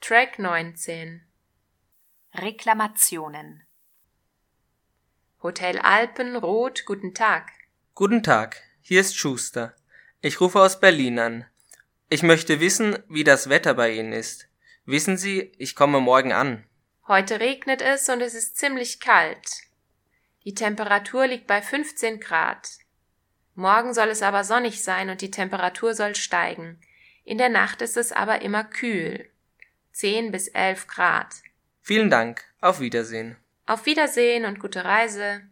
Track 19. Reklamationen. Hotel Alpenrot, guten Tag. Guten Tag, hier ist Schuster. Ich rufe aus Berlin an. Ich möchte wissen, wie das Wetter bei Ihnen ist. Wissen Sie, ich komme morgen an. Heute regnet es und es ist ziemlich kalt. Die Temperatur liegt bei 15 Grad. Morgen soll es aber sonnig sein und die Temperatur soll steigen. In der Nacht ist es aber immer kühl. 10 bis 11 Grad. Vielen Dank, auf Wiedersehen. Auf Wiedersehen und gute Reise.